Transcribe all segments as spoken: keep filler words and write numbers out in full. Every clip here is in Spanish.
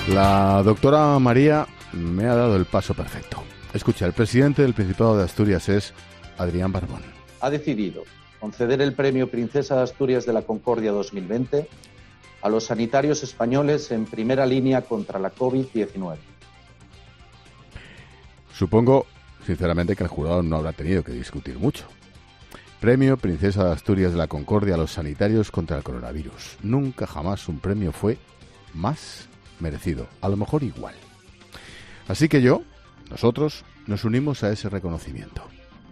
La doctora María me ha dado el paso perfecto. Escucha, el presidente del Principado de Asturias es Adrián Barbón. Ha decidido conceder el premio Princesa de Asturias de la Concordia dos mil veinte a los sanitarios españoles en primera línea contra la covid diecinueve. Supongo, sinceramente, que el jurado no habrá tenido que discutir mucho. Premio Princesa de Asturias de la Concordia a los sanitarios contra el coronavirus. Nunca jamás un premio fue más merecido, a lo mejor igual. Así que yo, nosotros, nos unimos a ese reconocimiento.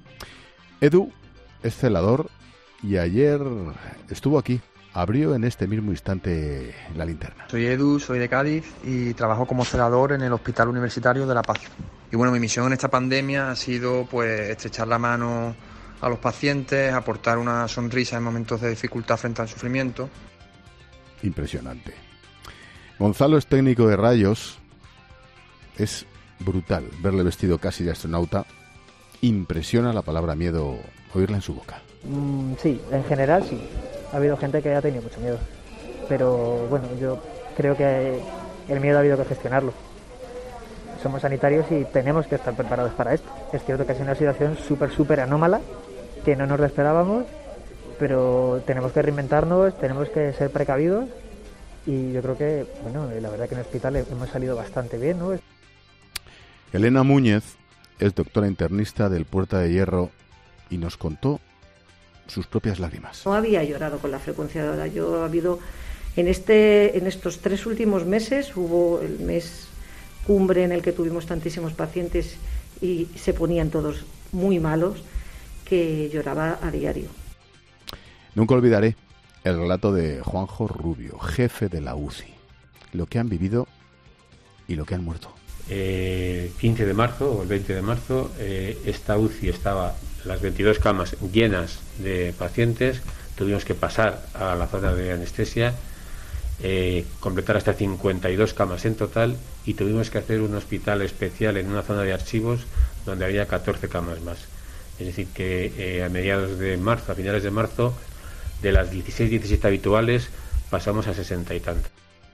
Edu es celador y ayer estuvo aquí, abrió en este mismo instante la linterna. Soy Edu, soy de Cádiz y trabajo como celador en el Hospital Universitario de La Paz. Y bueno, mi misión en esta pandemia ha sido pues estrechar la mano a los pacientes, aportar una sonrisa en momentos de dificultad frente al sufrimiento. Impresionante. Gonzalo es técnico de rayos. Es brutal verle vestido casi de astronauta. Impresiona la palabra miedo oírla en su boca. Mm, sí, en general sí. Ha habido gente que ha tenido mucho miedo. Pero bueno, yo creo que el miedo ha habido que gestionarlo. Somos sanitarios y tenemos que estar preparados para esto. Es cierto que es una situación súper, súper anómala, que no nos la esperábamos, pero tenemos que reinventarnos, tenemos que ser precavidos. Y yo creo que, bueno, la verdad que en el hospital hemos salido bastante bien, ¿no? Elena Múñez es doctora internista del Puerta de Hierro y nos contó sus propias lágrimas. No había llorado con la frecuencia de ahora. Yo ha habido, en, este, en estos tres últimos meses, hubo el mes cumbre en el que tuvimos tantísimos pacientes y se ponían todos muy malos, que lloraba a diario. Nunca olvidaré el relato de Juanjo Rubio, jefe de la U C I, lo que han vivido y lo que han muerto. El quince de marzo o el veinte de marzo, eh, esta U C I estaba, las veintidós camas llenas de pacientes, tuvimos que pasar a la zona de anestesia, eh, completar hasta cincuenta y dos camas en total y tuvimos que hacer un hospital especial en una zona de archivos donde había catorce camas más. Es decir, que eh, a mediados de marzo, a finales de marzo, de las dieciséis, diecisiete habituales, pasamos a sesenta y tantas.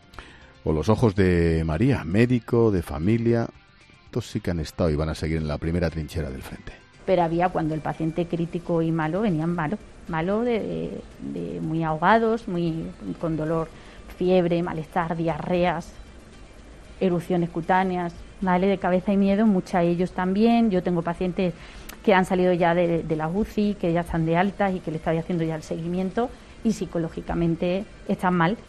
O los ojos de María, médico, de familia, estos sí que han estado y van a seguir en la primera trinchera del frente. Pero había cuando el paciente crítico y malo venían malo, malo de, de muy ahogados, muy con dolor, fiebre, malestar, diarreas, erupciones cutáneas, vale, de cabeza y miedo, muchos de ellos también. Yo tengo pacientes que han salido ya de, de la U C I, que ya están de alta y que le estoy haciendo ya el seguimiento y psicológicamente están mal.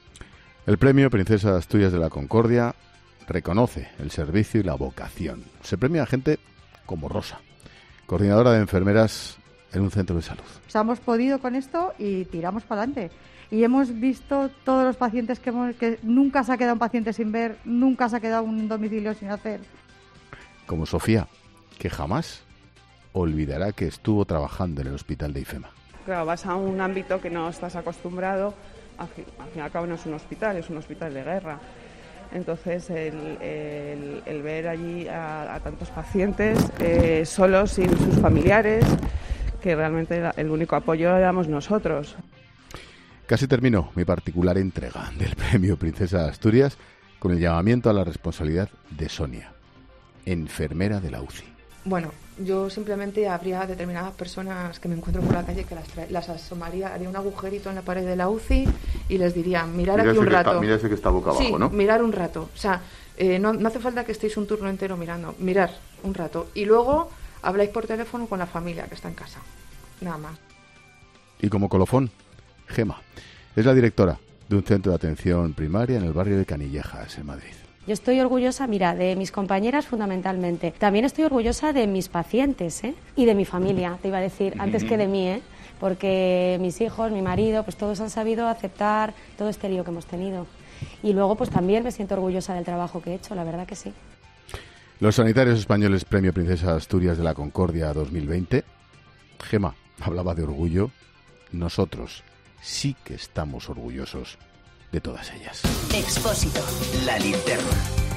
El premio Princesa de Asturias de la Concordia reconoce el servicio y la vocación. Se premia a gente como Rosa, coordinadora de enfermeras en un centro de salud. O sea, hemos podido con esto y tiramos para adelante. Y hemos visto todos los pacientes que, hemos, que nunca se ha quedado un paciente sin ver, nunca se ha quedado un domicilio sin hacer. Como Sofía, que jamás olvidará que estuvo trabajando en el hospital de IFEMA. Claro, vas a un ámbito que no estás acostumbrado, al fin, al fin y al cabo no es un hospital, es un hospital de guerra. Entonces, el, el, el ver allí a, a tantos pacientes eh, solos, sin sus familiares, que realmente el único apoyo lo damos nosotros. Casi terminó mi particular entrega del premio Princesa de Asturias con el llamamiento a la responsabilidad de Sonia, enfermera de la U C I. Bueno, yo simplemente habría determinadas personas que me encuentro por la calle que las, tra- las asomaría, haría un agujerito en la pared de la U C I y les diría, mirar aquí un rato. Mira ese que está boca abajo, sí, ¿no? Mirar un rato. O sea, eh, no, no hace falta que estéis un turno entero mirando, mirar un rato. Y luego habláis por teléfono con la familia que está en casa. Nada más. Y como colofón, Gema es la directora de un centro de atención primaria en el barrio de Canillejas, en Madrid. Yo estoy orgullosa, mira, de mis compañeras fundamentalmente. También estoy orgullosa de mis pacientes, ¿eh? Y de mi familia, te iba a decir, antes que de mí, ¿eh? Porque mis hijos, mi marido, pues todos han sabido aceptar todo este lío que hemos tenido. Y luego, pues también me siento orgullosa del trabajo que he hecho, la verdad que sí. Los sanitarios españoles Premio Princesa de Asturias de la Concordia dos mil veinte. Gema hablaba de orgullo. Nosotros sí que estamos orgullosos de todas ellas. Expósito. La linterna.